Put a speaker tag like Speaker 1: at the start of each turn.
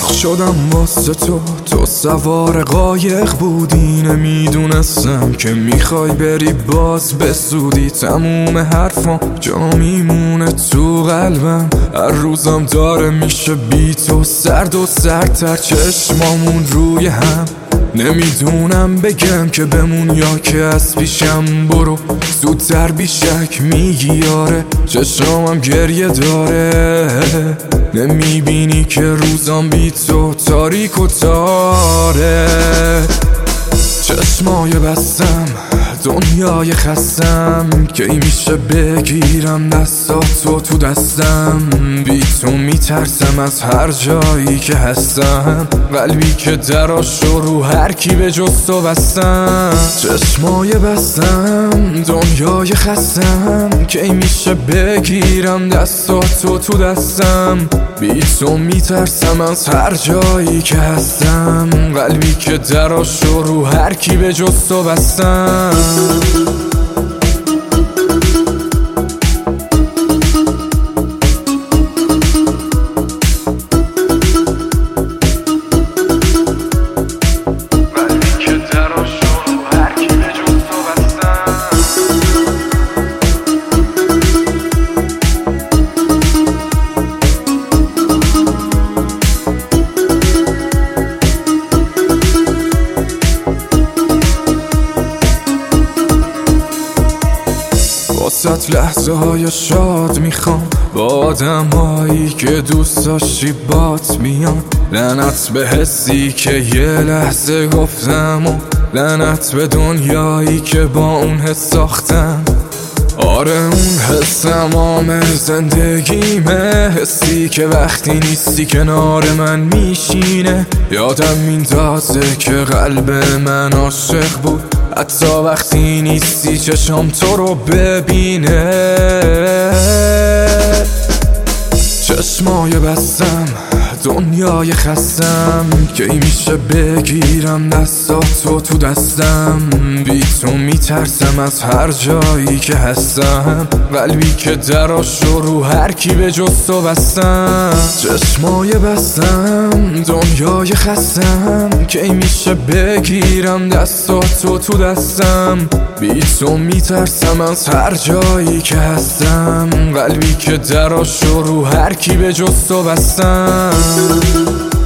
Speaker 1: عاشق شدم واسه تو سوار قایق بودی، نمیدونستم که میخوای بری باز به زودی. تموم حرفام جا میمونه تو قلبم، هر روزم داره میشه بی تو سرد و سردتر، چشمامون روی هم. نمیدونم بگم که بمون یا که از پیشم برو، زودتر بیشک میگی آره، چشمام گریه داره. نمیبینی که روزام بی تو تاریک و تاره. چشمای بستم دنیای خستم، که این میشه بگیرم دستاتو تو دستم. بی تو میترسم از هر جایی که هستم، قلبی که دراشو رو هر کی به جز تو بستم. چشمای بستم دنیای خستم، که این میشه بگیرم دستاتو تو دستم. بی تو میترسم از هر جایی که هستم، قلبی که دراشو رو هر کی به جز تو بستم. واسه لحظه های شاد میخوام، با آدم هایی که دوست داشتی بات میام. لعنت به حسی که یه لحظه گفتم، و لعنت به دنیایی که با اون حس ساختم. آره اون حس تمام زندگیمه، حسی که وقتی نیستی کنار من میشینه. یادم میندازه که قلب من عاشق بود، حتی وقتی نیستی چشم تو رو ببینه. چشمای بستم دنیای خستم، که این میشه بگیرم دستاتو تو دستم. بی تو میترسم از هر جایی که هستم، قلبی که دراشو رو هر کی به جز تو بستم. چشمای بستم دنیای خستم، که این میشه بگیرم دستاتو تو دستم. بی تو میترسم از هر جایی که هستم، قلبی که دراشو رو هر کی به جز تو بستم.